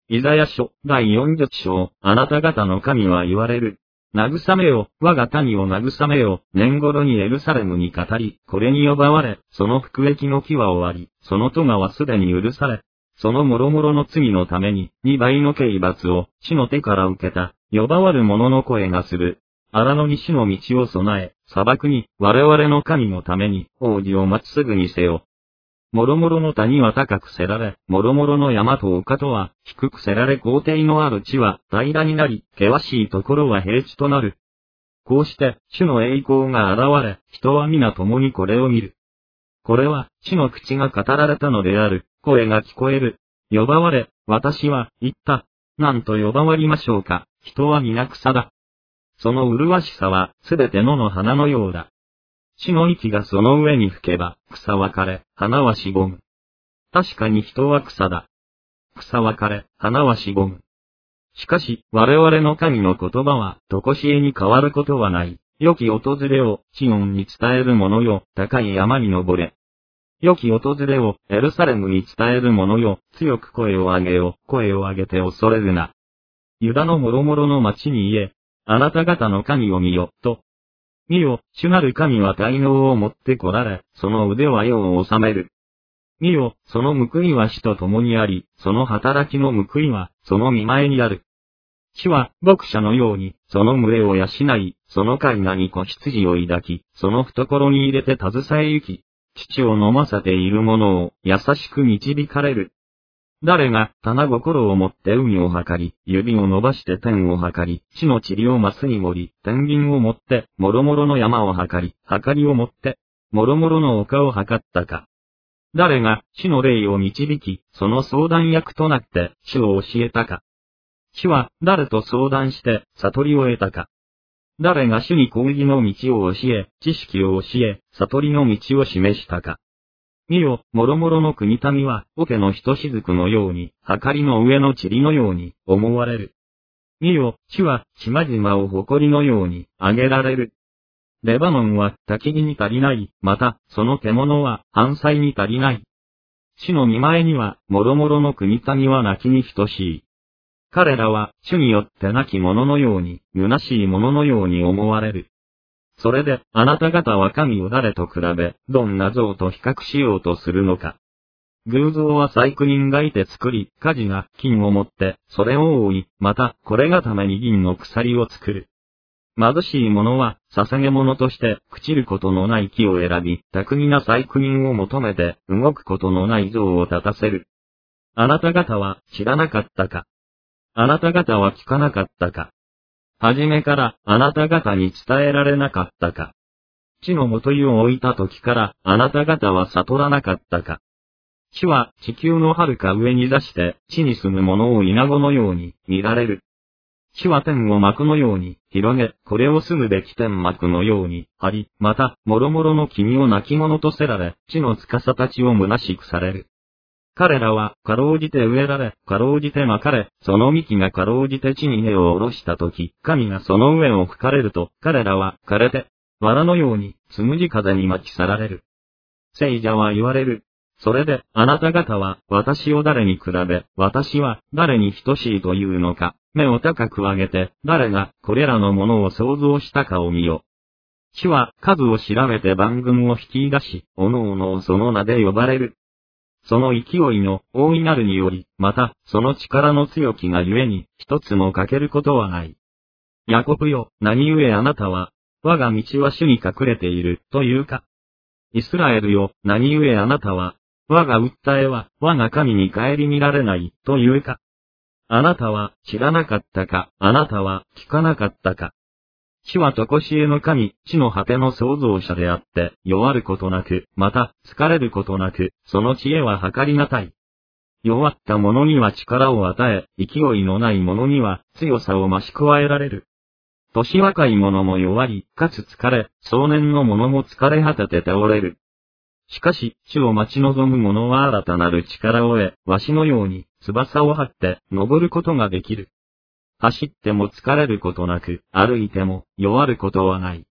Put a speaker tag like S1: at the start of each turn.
S1: イザヤ書、第40章、あなた方の神は言われる。慰めよ、我が民を慰めよ、年頃にエルサレムに語り、これに呼ばわれ、その服役の期は終わり、その咎はすでに許され、その諸々の罪のために、2倍の刑罰を、主の手から受けた、呼ばわる者の声がする。荒野に主の道を備え、砂漠に、我々の神のために、王子をまっすぐにせよ。諸々の谷は高くせられ、諸々の山と丘とは、低くせられ高低のある地は、平らになり、険しいところは平地となる。こうして、主の栄光が現れ、人は皆共にこれを見る。これは、主の口が語られたのである、声が聞こえる。呼ばわれ、私は、言った。なんと呼ばわりましょうか、人は皆草だ。その麗しさは、すべて野の花のようだ。主の息がその上に吹けば、草は枯れ、花はしぼむ。確かに人は草だ。草は枯れ、花はしぼむ。しかし、我々の神の言葉は、とこしえに変わることはない。良き訪れを、シオンに伝える者よ、高い山に登れ。良き訪れを、エルサレムに伝える者よ、強く声を上げよ、声を上げて恐れるな。ユダの諸々の町に言え、あなた方の神を見よ、と。見よ、主なる神は大能を持って来られ、その腕は世を治める。見よ、その報いは主と共にあり、その働きの報いは、その見前にある。主は、牧者のように、その群れを養い、その飼いなに子羊を抱き、その懐に入れて携え行き、乳を飲ませている者を、優しく導かれる。誰が、棚心を持って海を測り、指を伸ばして天を測り、地の塵をマスに盛り、天秤を持って、諸々の山を測り、測りを持って、諸々の丘を測ったか。誰が、主の霊を導き、その相談役となって、主を教えたか。主は、誰と相談して、悟りを得たか。誰が主に公義の道を教え、知識を教え、悟りの道を示したか。見よ、諸々の国民は、桶のひとしずくのように、はかりの上の塵のように、思われる。見よ、地は、島々を誇りのように、挙げられる。レバノンは、焚き木に足りない、また、その獣は、犯罪に足りない。主の御前には、諸々の国民は泣きに等しい。彼らは、主によって亡き者のように、虚しい者のように思われる。それで、あなた方は神を誰と比べ、どんな像と比較しようとするのか。偶像は細工人がいて作り、鍛冶が金を持って、それを覆い、また、これがために銀の鎖を作る。貧しい者は、捧げ物として、朽ちることのない木を選び、巧みな細工人を求めて、動くことのない像を立たせる。あなた方は、知らなかったか。あなた方は聞かなかったか。はじめからあなた方に伝えられなかったか。地のもといを置いた時からあなた方は悟らなかったか。地は地球の遥か上に出して地に住む者を稲子のように見られる。地は天を幕のように広げ、これを住むべき天幕のように張り、また、諸々の君を亡き者とせられ、地の司たちを虚しくされる。彼らは、かろうじて植えられ、かろうじてまかれ、その幹がかろうじて地に根を下ろしたとき、神がその上を吹かれると、彼らは枯れて、藁のように、つむじ風に巻き去られる。聖者は言われる。それで、あなた方は、私を誰に比べ、私は、誰に等しいというのか、目を高く上げて、誰が、これらのものを創造したかを見よ。主は、数を調べて万軍を引き出し、おのおのをその名で呼ばれる。その勢いの大いなるにより、また、その力の強きがゆえに、一つも欠けることはない。ヤコブよ、何故あなたは、我が道は主に隠れている、というか。イスラエルよ、何故あなたは、我が訴えは、我が神に顧みられない、というか。あなたは、知らなかったか、あなたは、聞かなかったか。主はとこしえの神、地の果ての創造者であって、弱ることなく、また、疲れることなく、その知恵は計りなたい。弱った者には力を与え、勢いのない者には、強さを増し加えられる。年若い者も弱り、かつ疲れ、壮年の者も疲れ果てて倒れる。しかし、主を待ち望む者は新たなる力を得、わしのように、翼を張って、登ることができる。走っても疲れることなく、歩いても弱ることはない。